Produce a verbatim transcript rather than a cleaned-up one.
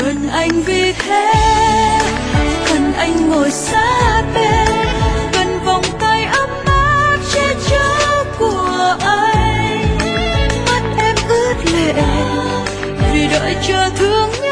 cần anh vì thế, cần anh ngồi sát bên, cần vòng tay ấm áp che chở của anh. Mắt em ướt lệ vì đợi chờ thương